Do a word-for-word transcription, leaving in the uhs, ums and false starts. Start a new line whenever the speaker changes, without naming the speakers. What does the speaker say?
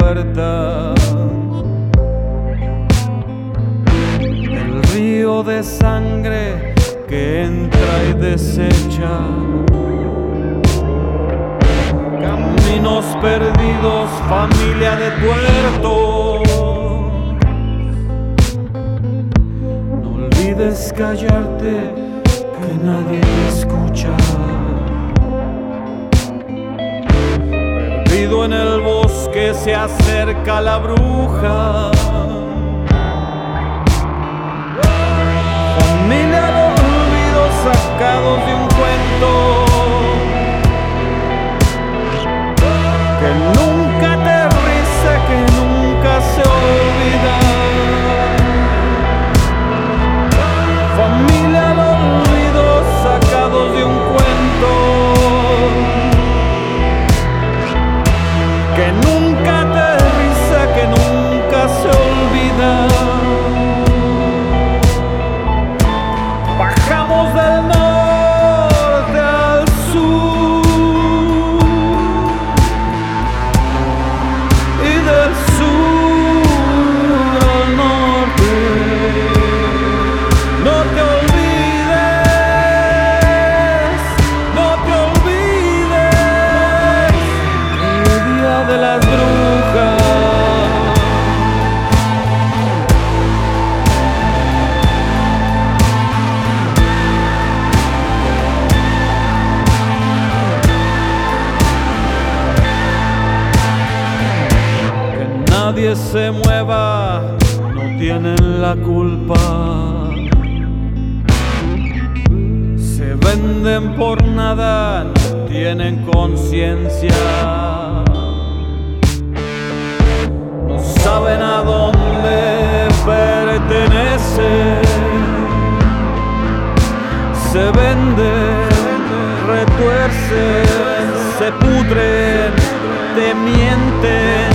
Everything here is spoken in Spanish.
puerta. El río de sangre que entra y desecha. Caminos perdidos, familia de tuertos. No olvides callarte, que nadie te escucha. Perdido en el bosque se acerca la bruja. Familia de olvidos sacados de un cuento que nunca aterriza, que nunca se olvida. Familia de olvidos sacados de un cuento que nunca aterriza, que nunca se olvida. Bajamos del norte al sur y del sur al norte. No te olvides, no te olvides el día de las brujas. Que nadie se mueva, no tienen la culpa. Se venden por nada, no tienen conciencia. No saben a dónde pertenecen. Se venden, retuercen, se pudren, te mienten.